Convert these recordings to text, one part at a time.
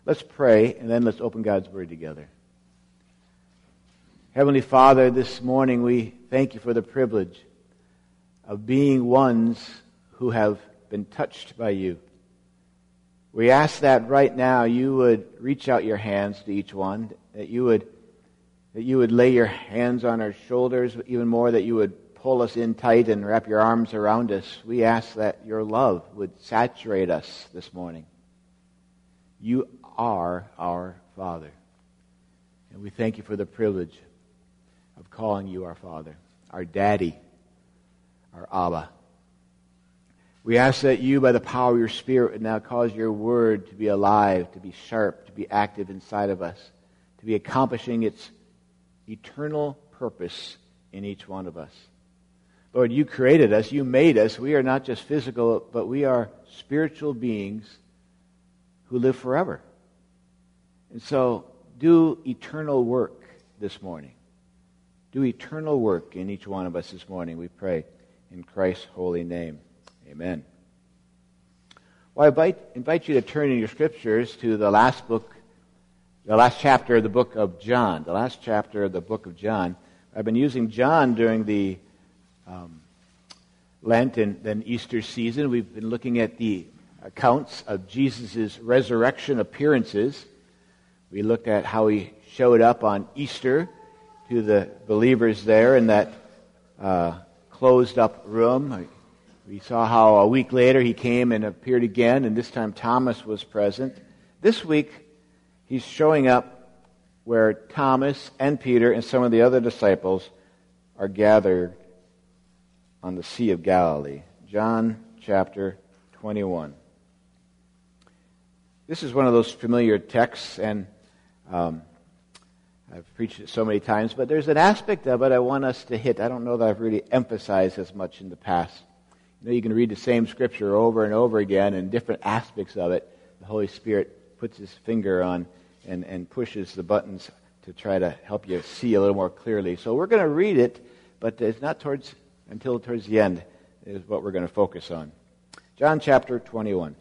Let's pray, and then let's open God's Word together. Heavenly Father, this morning we thank you for the privilege of being ones who have been touched by you. We ask that right now you would reach out your hands to each one, that you would lay your hands on our shoulders, even more, that you would pull us in tight and wrap your arms around us. We ask that your love would saturate us this morning. You are our Father, and we thank you for the privilege of calling you our Father, our Daddy, our Abba. We ask that you, by the power of your Spirit, would now cause your word to be alive, to be sharp, to be active inside of us, to be accomplishing its eternal purpose in each one of us. Lord, you created us, you made us. We are not just physical, but we are spiritual beings who live forever. And so, do eternal work this morning. Do eternal work in each one of us this morning, we pray, in Christ's holy name. Amen. Well, I invite you to turn in your scriptures to the last chapter of the book of John. The last chapter of the book of John. I've been using John during the Lent and then Easter season. We've been looking at the accounts of Jesus' resurrection appearances. We looked at how he showed up on Easter to the believers there in that closed up room. We saw how a week later he came and appeared again, and this time Thomas was present. This week he's showing up where Thomas and Peter and some of the other disciples are gathered on the Sea of Galilee. John chapter 21. This is one of those familiar texts, and I've preached it so many times, but there's an aspect of it I want us to hit. I don't know that I've really emphasized as much in the past. You know, you can read the same scripture over and over again, and different aspects of it, the Holy Spirit puts his finger on and pushes the buttons to try to help you see a little more clearly. So we're going to read it, but it's not until towards the end is what we're going to focus on. John chapter 21.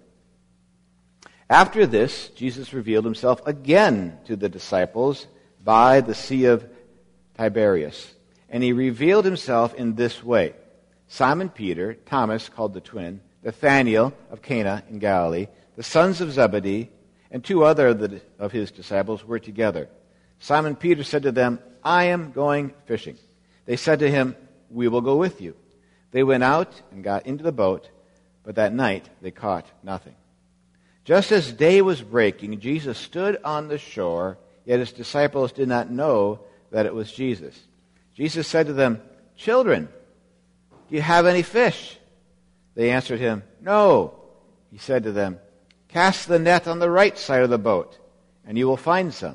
After this, Jesus revealed himself again to the disciples by the Sea of Tiberias. And he revealed himself in this way. Simon Peter, Thomas called the twin, Nathanael of Cana in Galilee, the sons of Zebedee, and two other of his disciples were together. Simon Peter said to them, I am going fishing. They said to him, we will go with you. They went out and got into the boat, but that night they caught nothing. Just as day was breaking, Jesus stood on the shore, yet his disciples did not know that it was Jesus. Jesus said to them, children, do you have any fish? They answered him, no. He said to them, cast the net on the right side of the boat, and you will find some.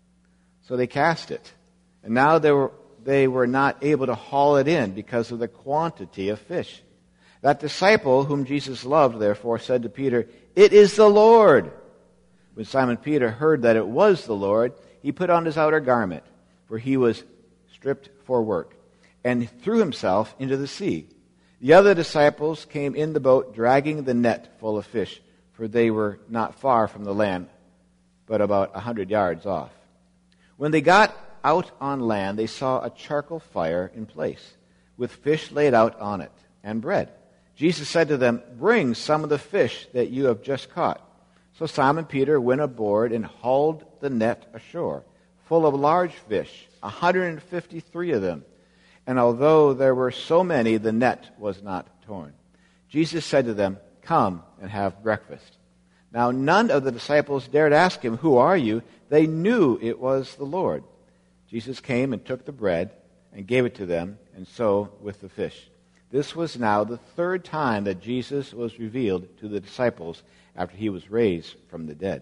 So they cast it. And now they were not able to haul it in because of the quantity of fish. That disciple whom Jesus loved, therefore, said to Peter, it is the Lord. When Simon Peter heard that it was the Lord, he put on his outer garment, for he was stripped for work, and threw himself into the sea. The other disciples came in the boat, dragging the net full of fish, for they were not far from the land, but about 100 yards off. When they got out on land, they saw a charcoal fire in place, with fish laid out on it, and bread. Jesus said to them, bring some of the fish that you have just caught. So Simon Peter went aboard and hauled the net ashore, full of large fish, 153 of them. And although there were so many, the net was not torn. Jesus said to them, come and have breakfast. Now none of the disciples dared ask him, who are you? They knew it was the Lord. Jesus came and took the bread and gave it to them, and so with the fish. This was now the third time that Jesus was revealed to the disciples after he was raised from the dead.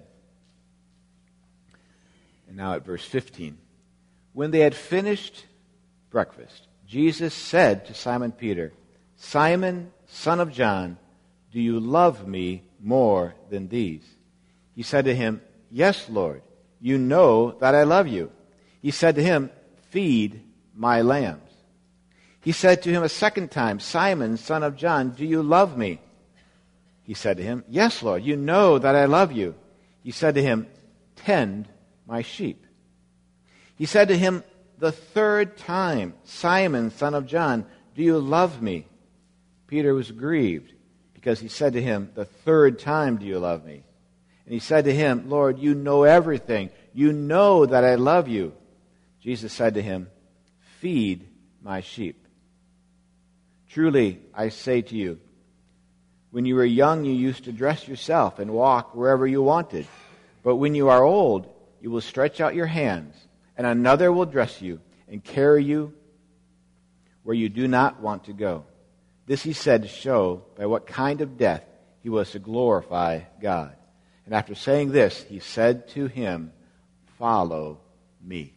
And now at verse 15. When they had finished breakfast, Jesus said to Simon Peter, Simon, son of John, do you love me more than these? He said to him, yes, Lord, you know that I love you. He said to him, feed my lambs. He said to him a second time, Simon, son of John, do you love me? He said to him, yes, Lord, you know that I love you. He said to him, tend my sheep. He said to him the third time, Simon, son of John, do you love me? Peter was grieved because he said to him, the third time, do you love me? And he said to him, Lord, you know everything. You know that I love you. Jesus said to him, feed my sheep. Truly, I say to you, when you were young, you used to dress yourself and walk wherever you wanted. But when you are old, you will stretch out your hands, and another will dress you and carry you where you do not want to go. This he said to show by what kind of death he was to glorify God. And after saying this, he said to him, follow me.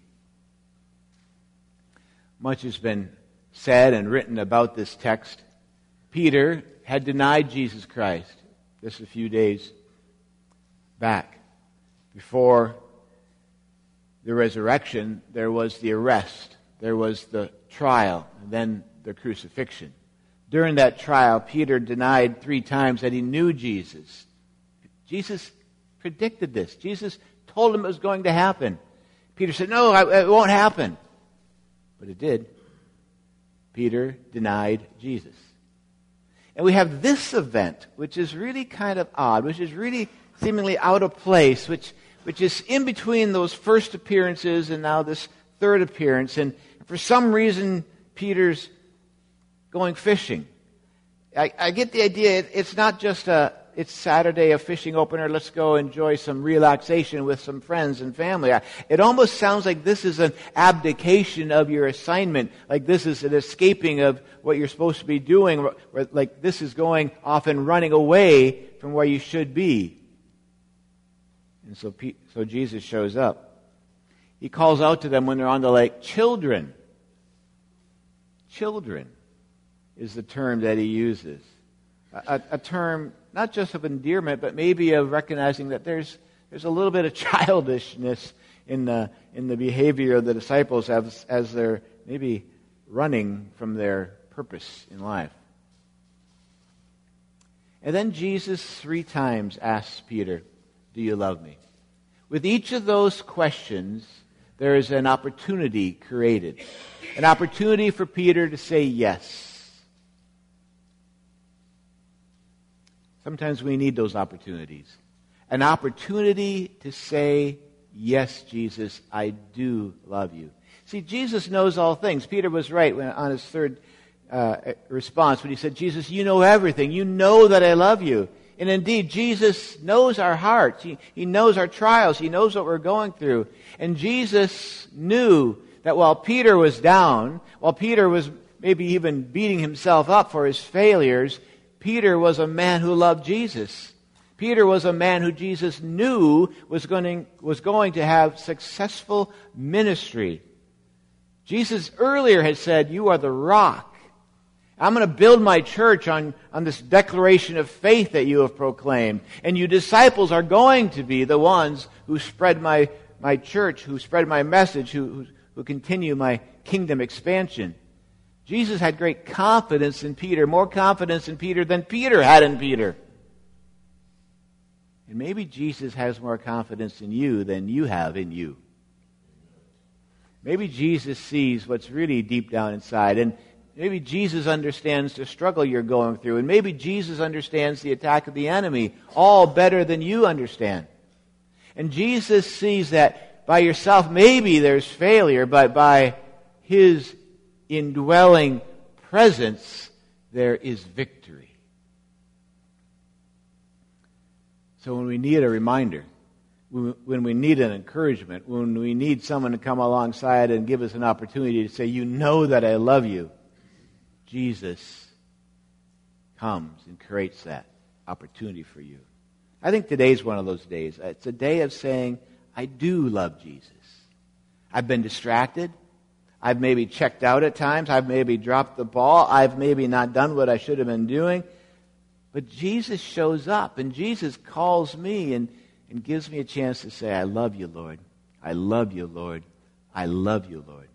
Much has been said and written about this text. Peter had denied Jesus Christ just a few days back. Before the resurrection, there was the arrest, there was the trial, and then the crucifixion. During that trial, Peter denied 3 times that he knew Jesus. Jesus predicted this. Jesus told him it was going to happen. Peter said, no, it won't happen. But it did. Peter denied Jesus. And we have this event, which is really kind of odd, which is really seemingly out of place, which is in between those first appearances and now this third appearance. And for some reason, Peter's going fishing. I get the idea, it's not just it's Saturday, a fishing opener, let's go enjoy some relaxation with some friends and family. It almost sounds like this is an abdication of your assignment, like this is an escaping of what you're supposed to be doing, like this is going off and running away from where you should be. And so Jesus shows up. He calls out to them when they're on the lake, children. Children is the term that he uses. A term not just of endearment, but maybe of recognizing that there's a little bit of childishness in the behavior of the disciples as they're maybe running from their purpose in life. And then Jesus 3 times asks Peter, do you love me? With each of those questions, there is an opportunity created. An opportunity for Peter to say yes. Sometimes we need those opportunities. An opportunity to say, yes, Jesus, I do love you. See, Jesus knows all things. Peter was right on his third response when he said, Jesus, you know everything. You know that I love you. And indeed, Jesus knows our hearts. He knows our trials. He knows what we're going through. And Jesus knew that while Peter was down, while Peter was maybe even beating himself up for his failures, Peter was a man who loved Jesus. Peter was a man who Jesus knew was going to have successful ministry. Jesus earlier had said, you are the rock. I'm going to build my church on this declaration of faith that you have proclaimed. And you disciples are going to be the ones who spread my church, who spread my message, who continue my kingdom expansion. Jesus had great confidence in Peter, more confidence in Peter than Peter had in Peter. And maybe Jesus has more confidence in you than you have in you. Maybe Jesus sees what's really deep down inside, and maybe Jesus understands the struggle you're going through, and maybe Jesus understands the attack of the enemy all better than you understand. And Jesus sees that by yourself, maybe there's failure, but by His indwelling presence, there is victory. So when we need a reminder, when we need an encouragement, when we need someone to come alongside and give us an opportunity to say, you know that I love you, Jesus comes and creates that opportunity for you. I think today's one of those days. It's a day of saying, I do love Jesus. I've been distracted. I've maybe checked out at times. I've maybe dropped the ball. I've maybe not done what I should have been doing. But Jesus shows up, and Jesus calls me and gives me a chance to say, I love you, Lord. I love you, Lord. I love you, Lord.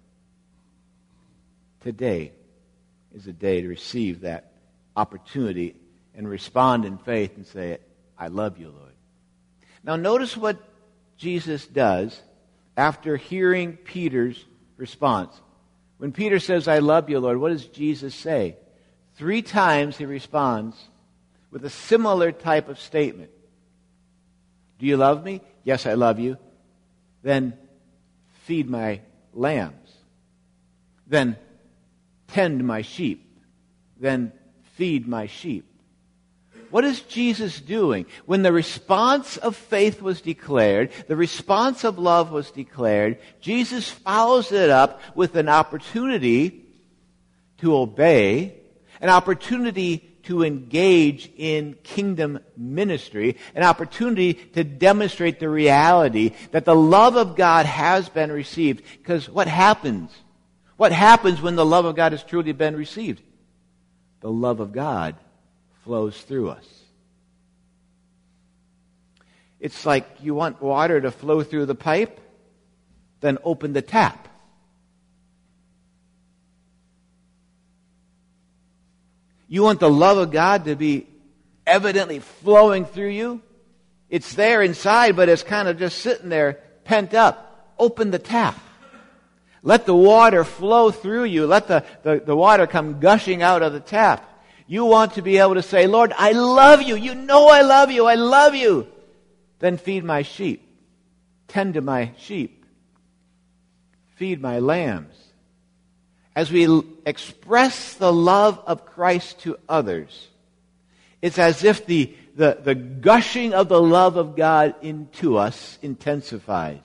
Today is a day to receive that opportunity and respond in faith and say, I love you, Lord. Now notice what Jesus does after hearing Peter's response. When Peter says, I love you, Lord, what does Jesus say? 3 times he responds with a similar type of statement. Do you love me? Yes, I love you. Then feed my lambs. Then tend my sheep. Then feed my sheep. What is Jesus doing? When the response of faith was declared, the response of love was declared, Jesus follows it up with an opportunity to obey, an opportunity to engage in kingdom ministry, an opportunity to demonstrate the reality that the love of God has been received. Because what happens? What happens when the love of God has truly been received? The love of God flows through us. It's like you want water to flow through the pipe, then open the tap. You want the love of God to be evidently flowing through you? It's there inside, but it's kind of just sitting there pent up. Open the tap. Let the water flow through you. Let the water come gushing out of the tap. You want to be able to say, Lord, I love you. You know I love you. I love you. Then feed my sheep. Tend to my sheep. Feed my lambs. As we express the love of Christ to others, it's as if the gushing of the love of God into us intensifies.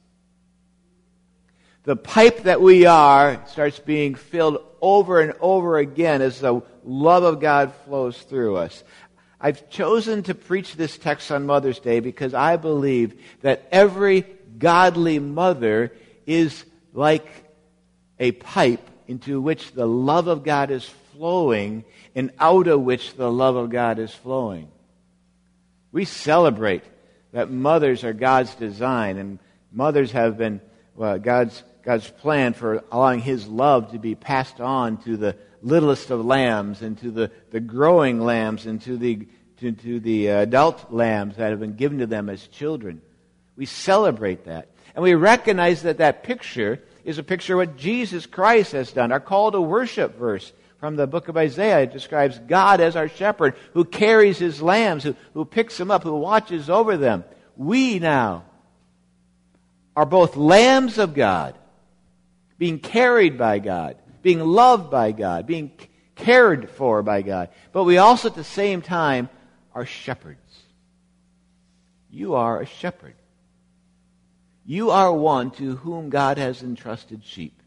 The pipe that we are starts being filled over and over again as the love of God flows through us. I've chosen to preach this text on Mother's Day because I believe that every godly mother is like a pipe into which the love of God is flowing and out of which the love of God is flowing. We celebrate that mothers are God's design, and mothers have been God's plan for allowing His love to be passed on to the littlest of lambs and to the growing lambs and to the adult lambs that have been given to them as children. We celebrate that. And we recognize that picture is a picture of what Jesus Christ has done. Our call to worship verse from the book of Isaiah describes God as our shepherd who carries His lambs, who picks them up, who watches over them. We now are both lambs of God, being carried by God, being loved by God, being cared for by God. But we also at the same time are shepherds. You are a shepherd. You are one to whom God has entrusted sheep.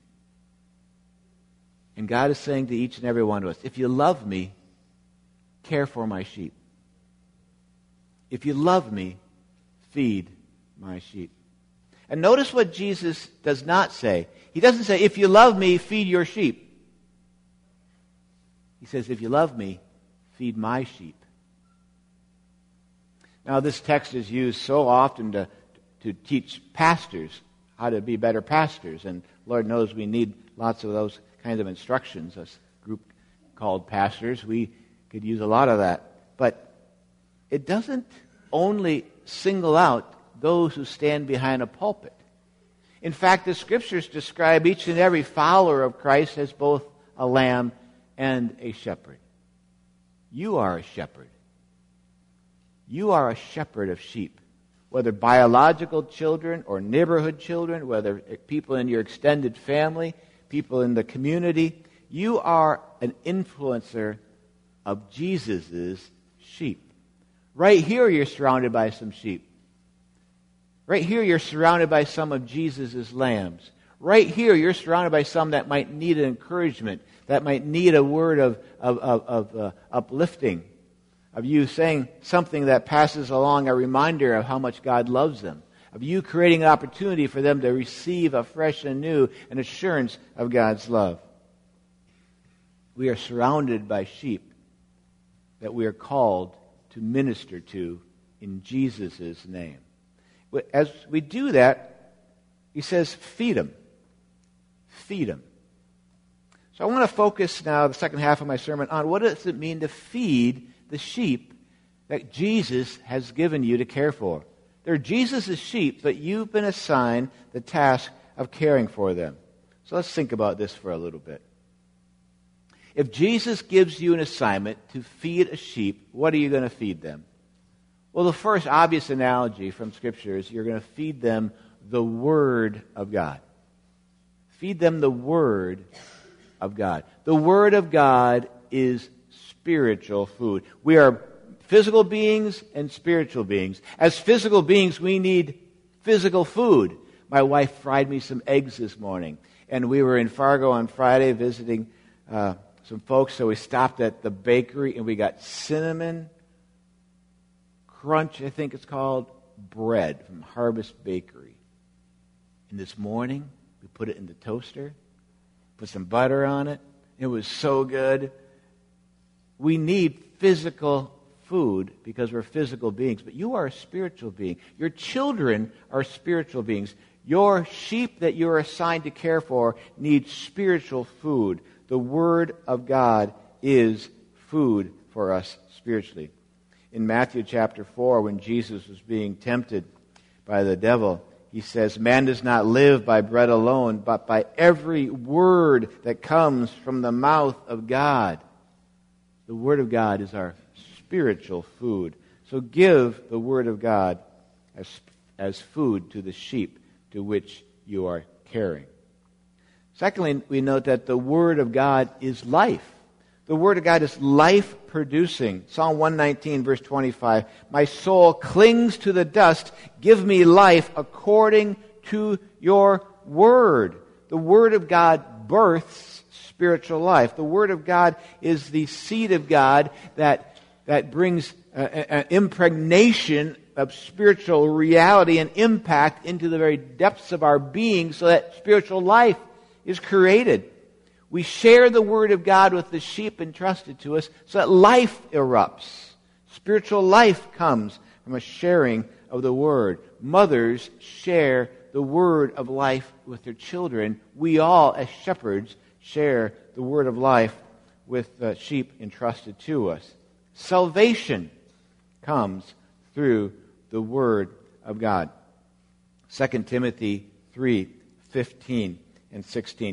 And God is saying to each and every one of us, if you love me, care for my sheep. If you love me, feed my sheep. And notice what Jesus does not say. He doesn't say, if you love me, feed your sheep. He says, if you love me, feed my sheep. Now, this text is used so often to teach pastors how to be better pastors. And Lord knows we need lots of those kinds of instructions. This group called pastors, we could use a lot of that. But it doesn't only single out those who stand behind a pulpit. In fact, the Scriptures describe each and every follower of Christ as both a lamb and a shepherd. You are a shepherd. You are a shepherd of sheep. Whether biological children or neighborhood children, whether people in your extended family, people in the community, you are an influencer of Jesus' sheep. Right here you're surrounded by some sheep. Right here you're surrounded by some of Jesus' lambs. Right here you're surrounded by some that might need an encouragement, that might need a word of uplifting, of you saying something that passes along a reminder of how much God loves them, of you creating an opportunity for them to receive afresh and new an assurance of God's love. We are surrounded by sheep that we are called to minister to in Jesus' name. As we do that, he says, feed them. Feed them. So I want to focus now, the second half of my sermon, on what does it mean to feed the sheep that Jesus has given you to care for. They're Jesus' sheep, but you've been assigned the task of caring for them. So let's think about this for a little bit. If Jesus gives you an assignment to feed a sheep, what are you going to feed them? Well, the first obvious analogy from Scripture is you're going to feed them the Word of God. Feed them the Word of God. The Word of God is spiritual food. We are physical beings and spiritual beings. As physical beings, we need physical food. My wife fried me some eggs this morning, and we were in Fargo on Friday visiting some folks, so we stopped at the bakery, and we got cinnamon crunch, I think it's called, bread from Harvest Bakery. And this morning, we put it in the toaster, put some butter on it. It was so good. We need physical food because we're physical beings, but you are a spiritual being. Your children are spiritual beings. Your sheep that you're assigned to care for need spiritual food. The Word of God is food for us spiritually. In Matthew chapter 4, when Jesus was being tempted by the devil, he says, "Man does not live by bread alone, but by every word that comes from the mouth of God." The Word of God is our spiritual food. So give the Word of God as food to the sheep to which you are caring. Secondly, we note that the Word of God is life. The Word of God is life-producing. Psalm 119, verse 25, "My soul clings to the dust. Give me life according to your Word." The Word of God births spiritual life. The Word of God is the seed of God that brings an impregnation of spiritual reality and impact into the very depths of our being so that spiritual life is created. We share the Word of God with the sheep entrusted to us so that life erupts. Spiritual life comes from a sharing of the Word. Mothers share the Word of life with their children. We all, as shepherds, share the Word of life with the sheep entrusted to us. Salvation comes through the Word of God. 2 Timothy 3:15 and 16.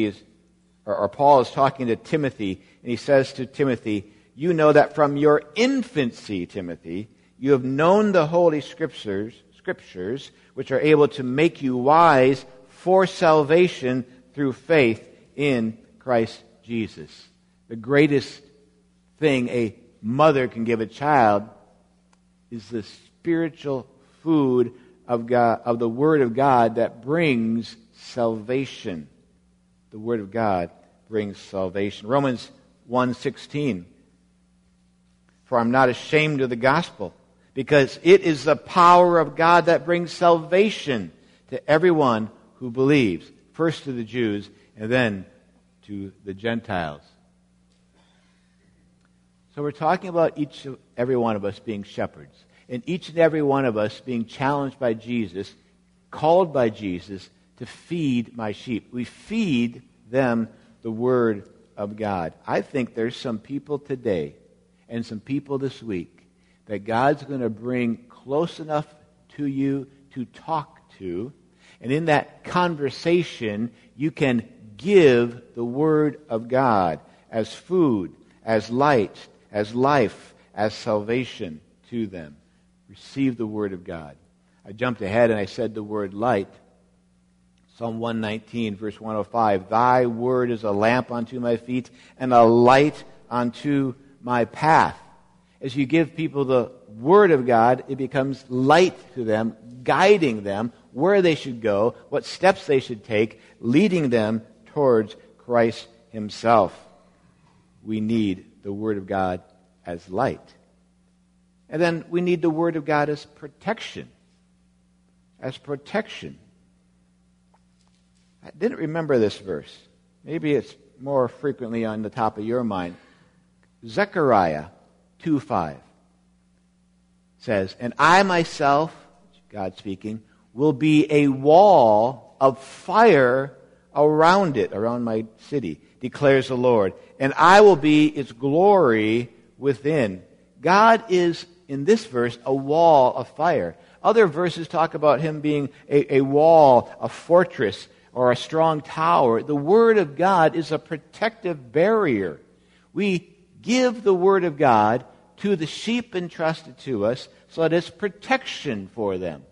Paul is talking to Timothy, and he says to Timothy, "You know that from your infancy, Timothy, you have known the Holy Scriptures, which are able to make you wise for salvation through faith in Christ Jesus." The greatest thing a mother can give a child is the spiritual food of God, of the Word of God that brings salvation. The Word of God brings salvation. Romans 1:16. "For I'm not ashamed of the gospel, because it is the power of God that brings salvation to everyone who believes, first to the Jews and then to the Gentiles." So we're talking about every one of us being shepherds, and each and every one of us being challenged by Jesus, called by Jesus to feed my sheep. We feed them the Word of God. I think there's some people today and some people this week that God's going to bring close enough to you to talk to, and in that conversation you can give the Word of God as food, as light, as life, as salvation to them. Receive the Word of God. I jumped ahead and I said the word light. Psalm 119, verse 105, "Thy word is a lamp unto my feet and a light unto my path." As you give people the Word of God, it becomes light to them, guiding them where they should go, what steps they should take, leading them towards Christ Himself. We need the Word of God as light. And then we need the Word of God as protection. As protection. I didn't remember this verse. Maybe it's more frequently on the top of your mind. Zechariah 2:5 says, "And I myself," God speaking, "will be a wall of fire around it," around my city, declares the Lord, "and I will be its glory within." God is, in this verse, a wall of fire. Other verses talk about him being a wall, a fortress, or a strong tower. The Word of God is a protective barrier. We give the Word of God to the sheep entrusted to us so that it's protection for them.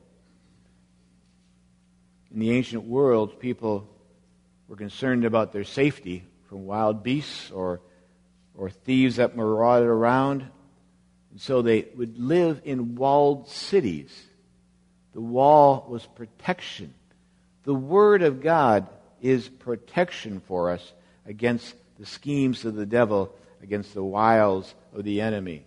In the ancient world, people were concerned about their safety from wild beasts or thieves that marauded around. And so they would live in walled cities. The wall was protection. The Word of God is protection for us against the schemes of the devil, against the wiles of the enemy.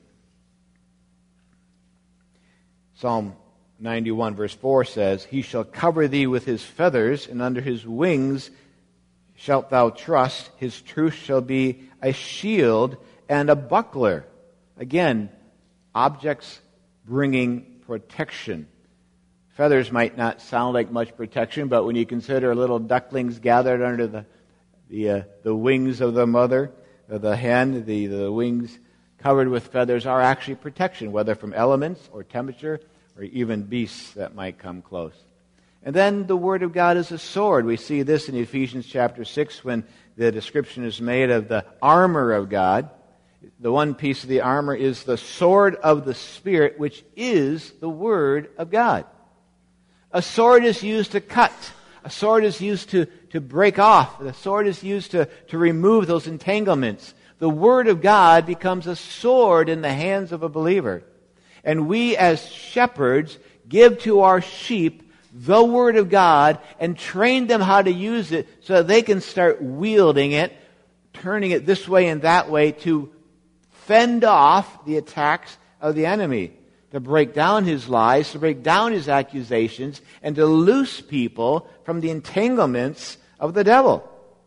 Psalm 91 verse 4 says, "He shall cover thee with his feathers, and under his wings shalt thou trust. His truth shall be a shield and a buckler." Again, objects bringing protection. Feathers might not sound like much protection, but when you consider little ducklings gathered under the wings of the mother, of the hen, the wings covered with feathers are actually protection, whether from elements or temperature or even beasts that might come close. And then the Word of God is a sword. We see this in Ephesians chapter 6 when the description is made of the armor of God. The one piece of the armor is the sword of the Spirit, which is the Word of God. A sword is used to cut. A sword is used to break off. The sword is used to remove those entanglements. The Word of God becomes a sword in the hands of a believer. And we as shepherds give to our sheep the Word of God and train them how to use it so that they can start wielding it, turning it this way and that way to fend off the attacks of the enemy, to break down his lies, to break down his accusations, and to loose people from the entanglements of the devil.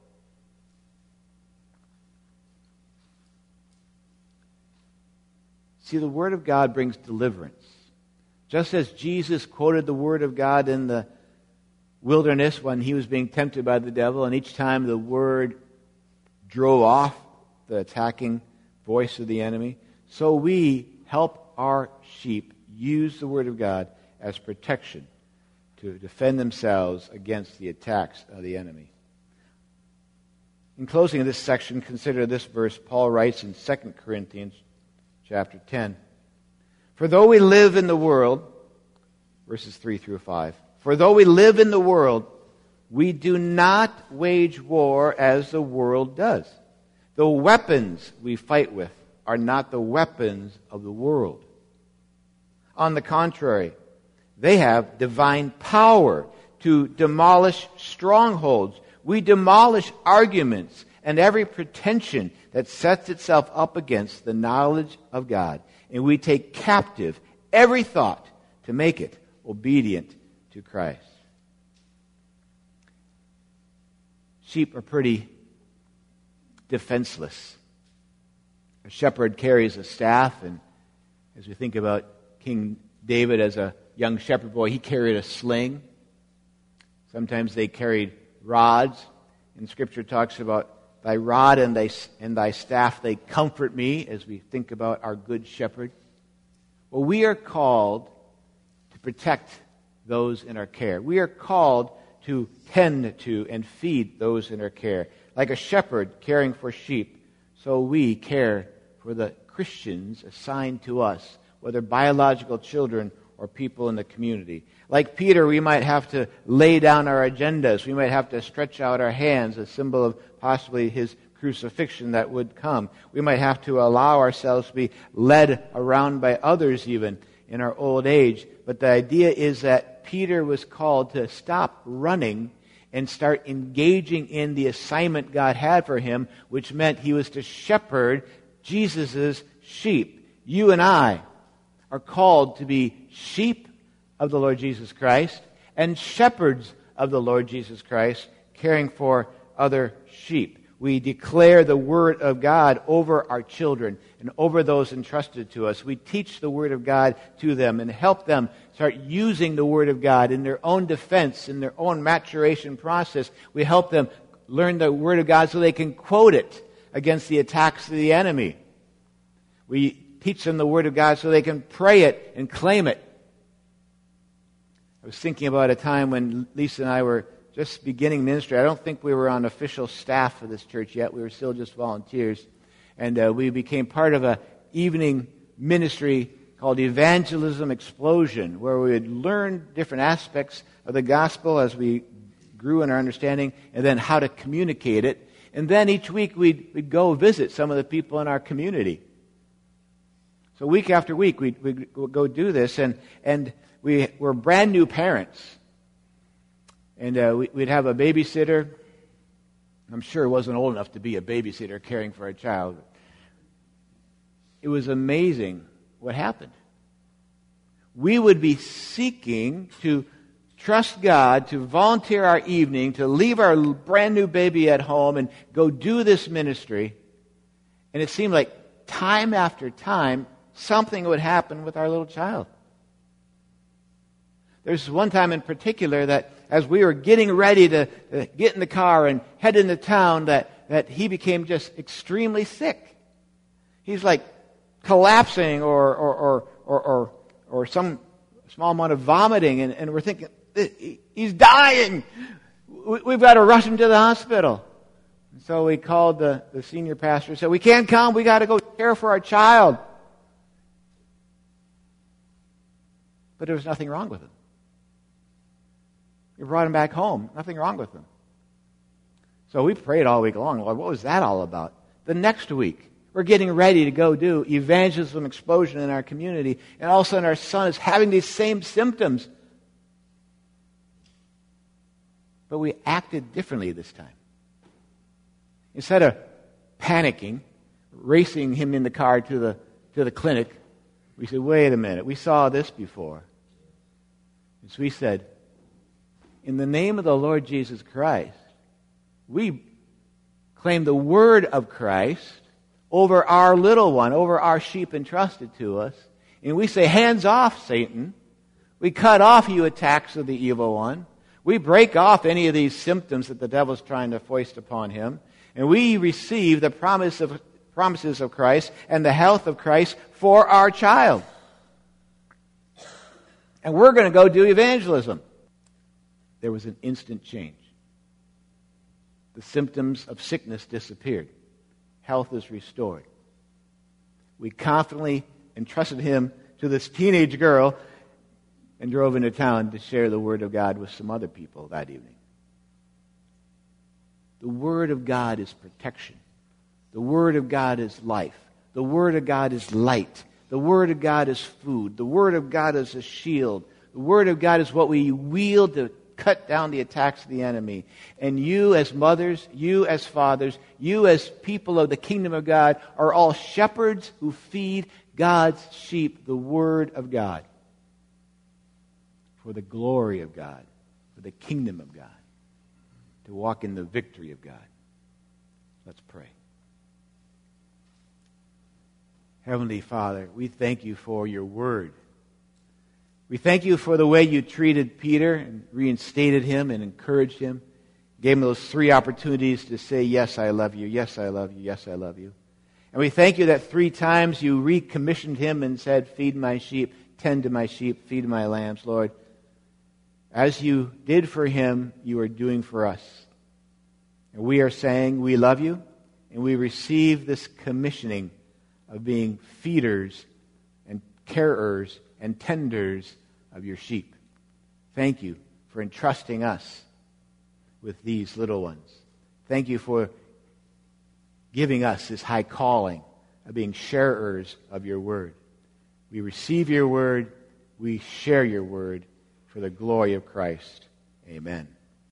See, the Word of God brings deliverance. Just as Jesus quoted the Word of God in the wilderness when he was being tempted by the devil, and each time the Word drove off the attacking voice of the enemy, so we help our sheep use the Word of God as protection to defend themselves against the attacks of the enemy. In closing of this section, consider this verse. Paul writes in 2 Corinthians chapter 10, "For though we live in the world," verses 3 through 5, "For though we live in the world, we do not wage war as the world does. The weapons we fight with are not the weapons of the world. On the contrary, they have divine power to demolish strongholds. We demolish arguments and every pretension that sets itself up against the knowledge of God. And we take captive every thought to make it obedient to Christ." Sheep are pretty defenseless. A shepherd carries a staff, and as we think about King David as a young shepherd boy, he carried a sling. Sometimes they carried rods. And Scripture talks about thy rod and thy staff, they comfort me, as we think about our good shepherd. Well, we are called to protect those in our care. We are called to tend to and feed those in our care. Like a shepherd caring for sheep, so we care for the Christians assigned to us, whether biological children or people in the community. Like Peter, we might have to lay down our agendas. We might have to stretch out our hands, a symbol of possibly his crucifixion that would come. We might have to allow ourselves to be led around by others even in our old age. But the idea is that Peter was called to stop running and start engaging in the assignment God had for him, which meant he was to shepherd Jesus' sheep. You and I are called to be sheep of the Lord Jesus Christ and shepherds of the Lord Jesus Christ, caring for other sheep. We declare the Word of God over our children and over those entrusted to us. We teach the Word of God to them and help them start using the Word of God in their own defense, in their own maturation process. We help them learn the Word of God so they can quote it against the attacks of the enemy. We teach them the Word of God so they can pray it and claim it. I was thinking about a time when Lisa and I were just beginning ministry. I don't think we were on official staff for this church yet. We were still just volunteers. And we became part of an evening ministry called Evangelism Explosion, where we would learn different aspects of the gospel as we grew in our understanding, and then how to communicate it. And then each week we'd go visit some of the people in our community. So week after week we'd go do this, and we were brand new parents. And we'd have a babysitter. I'm sure it wasn't old enough to be a babysitter caring for a child. It was amazing what happened. We would be seeking to trust God, to volunteer our evening, to leave our brand new baby at home and go do this ministry. And it seemed like time after time, something would happen with our little child. There's one time in particular that as we were getting ready to get in the car and head into town, that he became just extremely sick. He's like collapsing or some small amount of vomiting, and we're thinking, he's dying. We've got to rush him to the hospital. And so we called the senior pastor and said, we can't come. We got to go care for our child. But there was nothing wrong with him. We brought him back home. Nothing wrong with him. So we prayed all week long. Lord, what was that all about? The next week, we're getting ready to go do Evangelism Explosion in our community, and all of a sudden our son is having these same symptoms. But we acted differently this time. Instead of panicking, racing him in the car to the clinic, we said, wait a minute, we saw this before. And so we said, in the name of the Lord Jesus Christ, we claim the word of Christ over our little one, over our sheep entrusted to us. And we say, hands off, Satan. We cut off you attacks of the evil one. We break off any of these symptoms that the devil's trying to foist upon him. And we receive the promises of Christ and the health of Christ for our child. And we're going to go do evangelism. There was an instant change. The symptoms of sickness disappeared. Health is restored. We confidently entrusted him to this teenage girl and drove into town to share the Word of God with some other people that evening. The Word of God is protection. The Word of God is life. The Word of God is light. The Word of God is food. The Word of God is a shield. The Word of God is what we wield to cut down the attacks of the enemy. And you as mothers, you as fathers, you as people of the kingdom of God are all shepherds who feed God's sheep, the Word of God, for the glory of God, for the kingdom of God, to walk in the victory of God. Let's pray. Heavenly Father, we thank you for your Word. We thank you for the way you treated Peter and reinstated him and encouraged him. Gave him those 3 opportunities to say, yes, I love you, yes, I love you, yes, I love you. And we thank you that 3 times you recommissioned him and said, feed my sheep, tend to my sheep, feed my lambs, Lord. As you did for him, you are doing for us. And we are saying we love you, and we receive this commissioning of being feeders and carers and tenders of your sheep. Thank you for entrusting us with these little ones. Thank you for giving us this high calling of being sharers of your word. We receive your word. We share your word for the glory of Christ. Amen.